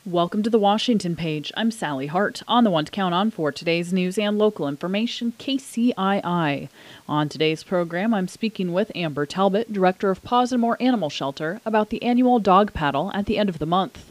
Welcome to the Washington Page. I'm Sally Hart, on the one to count on for today's news and local information, KCII. On today's program, I'm speaking with Amber Talbot, Director of Paws and More Animal Shelter, about the annual dog paddle at the end of the month.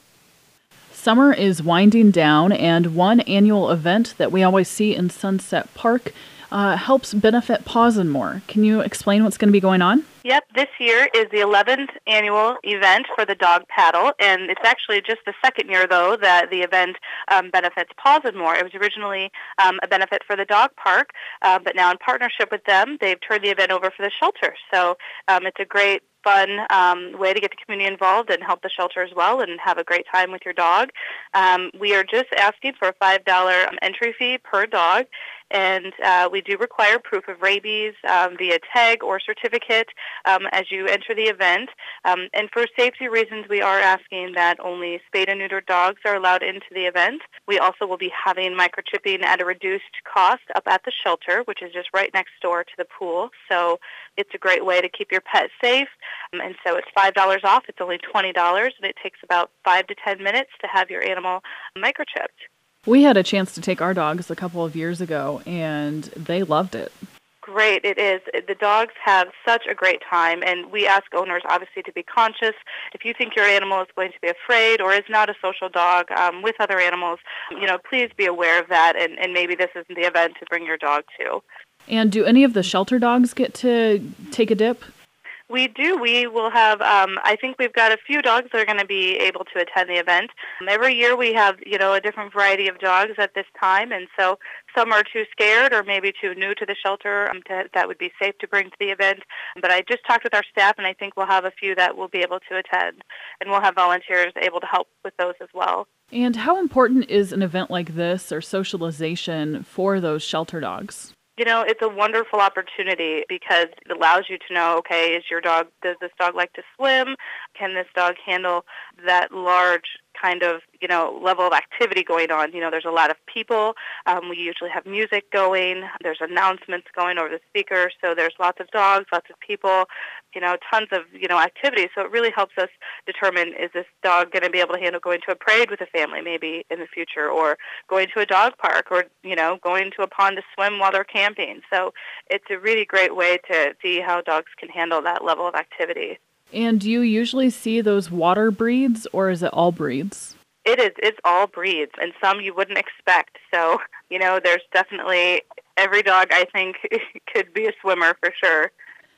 Summer is winding down, and one annual event that we always see in Sunset Park helps benefit Paws and More. Can you explain what's going to be going on? Yep, this year is the 11th annual event for the dog paddle, and it's actually just the second year, though, that the event benefits Paws and More. It was originally a benefit for the dog park, but now in partnership with them, they've turned the event over for the shelter. So it's a great, fun way to get the community involved and help the shelter as well and have a great time with your dog. We are just asking for a $5 entry fee per dog, and we do require proof of rabies via tag or certificate as you enter the event. And for safety reasons, we are asking that only spayed and neutered dogs are allowed into the event. We also will be having microchipping at a reduced cost up at the shelter, which is just right next door to the pool. So it's a great way to keep your pet safe. And so it's $5 off. It's only $20, and it takes about 5 to 10 minutes to have your animal microchipped. We had a chance to take our dogs a couple of years ago, and they loved it. Great, it is. The dogs have such a great time, and we ask owners, obviously, to be conscious. If you think your animal is going to be afraid or is not a social dog with other animals, please be aware of that, and maybe this isn't the event to bring your dog to. And do any of the shelter dogs get to take a dip? We do. We will have, I think we've got a few dogs that are going to be able to attend the event. Every year we have, a different variety of dogs at this time, and so some are too scared or maybe too new to the shelter that would be safe to bring to the event. But I just talked with our staff, and I think we'll have a few that will be able to attend, and we'll have volunteers able to help with those as well. And how important is an event like this or socialization for those shelter dogs? It's a wonderful opportunity because it allows you to know, okay, does this dog like to swim? Can this dog handle that large kind of, level of activity going on? There's a lot of people. We usually have music going. There's announcements going over the speaker. So there's lots of dogs, lots of people, tons of, activity. So it really helps us determine, is this dog going to be able to handle going to a parade with a family maybe in the future, or going to a dog park, or, going to a pond to swim while they're camping. So it's a really great way to see how dogs can handle that level of activity. And do you usually see those water breeds, or is it all breeds? It is. It's all breeds, and some you wouldn't expect. So, there's definitely every dog, I think, could be a swimmer for sure.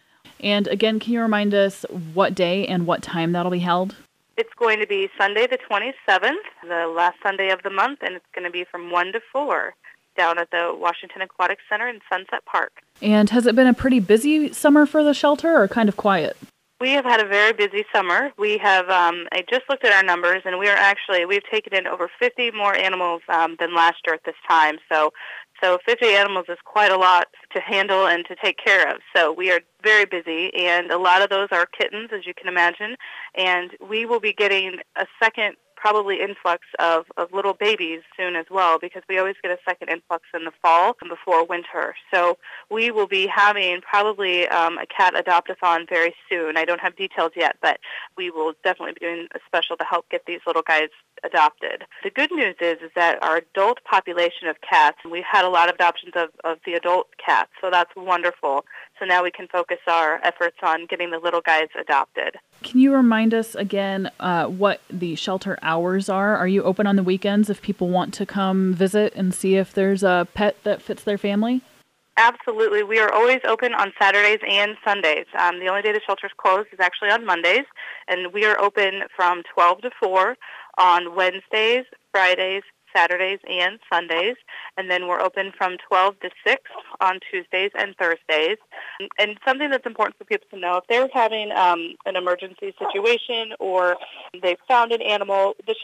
And again, can you remind us what day and what time that'll be held? It's going to be Sunday the 27th, the last Sunday of the month, and it's going to be from 1 to 4 down at the Washington Aquatic Center in Sunset Park. And has it been a pretty busy summer for the shelter, or kind of quiet? We have had a very busy summer. We have, I just looked at our numbers, and we've taken in over 50 more animals than last year at this time. So 50 animals is quite a lot to handle and to take care of. So we are very busy, and a lot of those are kittens, as you can imagine. And we will be getting a second probably influx of little babies soon as well, because we always get a second influx in the fall before winter. So we will be having probably a cat adopt-a-thon very soon. I don't have details yet, but we will definitely be doing a special to help get these little guys adopted. The good news is that our adult population of cats, we've had a lot of adoptions of the adult cats, so that's wonderful. So now we can focus our efforts on getting the little guys adopted. Can you remind us again what the shelter hours are? Are you open on the weekends if people want to come visit and see if there's a pet that fits their family? Absolutely. We are always open on Saturdays and Sundays. The only day the shelter is closed is actually on Mondays, and we are open from 12 to 4 on Wednesdays, Fridays, Saturdays, and Sundays, and then we're open from 12 to 6 on Tuesdays and Thursdays. And something that's important for people to know, if they're having an emergency situation or they've found an animal, the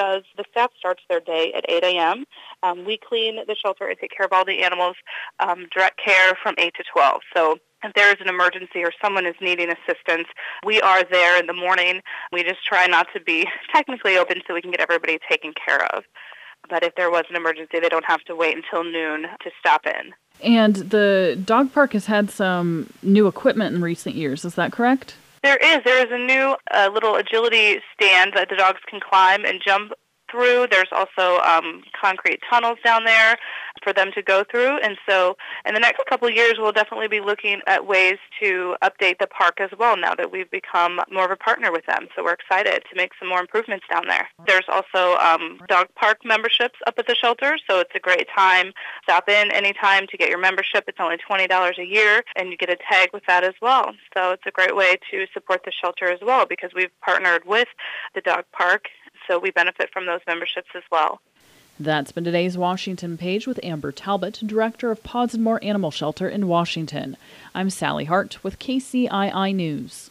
staff starts their day at 8 a.m. We clean the shelter and take care of all the animals, direct care from 8 to 12. So if there is an emergency or someone is needing assistance, we are there in the morning. We just try not to be technically open so we can get everybody taken care of. But if there was an emergency, they don't have to wait until noon to stop in. And the dog park has had some new equipment in recent years. Is that correct? There is. There is a new little agility stand that the dogs can climb and jump through. There's also concrete tunnels down there for them to go through. And so in the next couple of years, we'll definitely be looking at ways to update the park as well now that we've become more of a partner with them. So we're excited to make some more improvements down there. There's also dog park memberships up at the shelter, so it's a great time. Stop in anytime to get your membership. It's only $20 a year, and you get a tag with that as well. So it's a great way to support the shelter as well because we've partnered with the dog park, so we benefit from those memberships as well. That's been today's Washington Page with Amber Talbot, Director of Pause and More Animal Shelter in Washington. I'm Sally Hart with KCII News.